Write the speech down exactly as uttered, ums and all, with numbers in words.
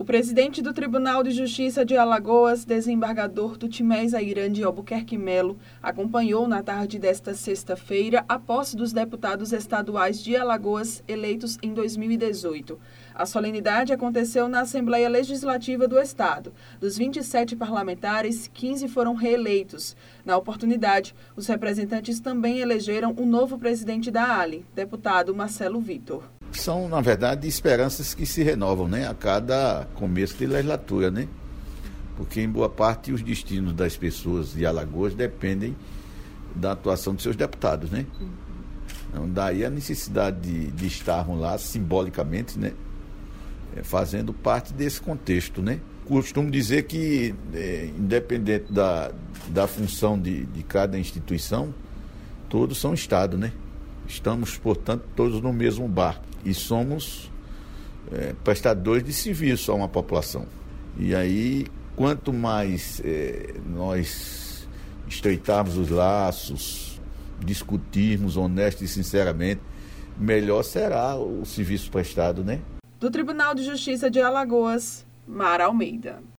O presidente do Tribunal de Justiça de Alagoas, desembargador Tutimés Airan de Albuquerque Melo, acompanhou na tarde desta sexta-feira a posse dos deputados estaduais de Alagoas eleitos em dois mil e dezoito. A solenidade aconteceu na Assembleia Legislativa do Estado. Dos vinte e sete parlamentares, quinze foram reeleitos. Na oportunidade, os representantes também elegeram o novo presidente da A L I, deputado Marcelo Vitor. São, na verdade, esperanças que se renovam, né, a cada começo de legislatura, né? Porque, em boa parte, os destinos das pessoas de Alagoas dependem da atuação de seus deputados, né? Então, daí a necessidade de, de estarmos lá, simbolicamente, né, fazendo parte desse contexto, né? Costumo dizer que, é, independente da, da função de, de cada instituição, todos são Estado, né? Estamos, portanto, todos no mesmo barco e somos é, prestadores de serviço a uma população. E aí, quanto mais é, nós estreitarmos os laços, discutirmos honesto e sinceramente, melhor será o serviço prestado, né? Do Tribunal de Justiça de Alagoas, Mara Almeida.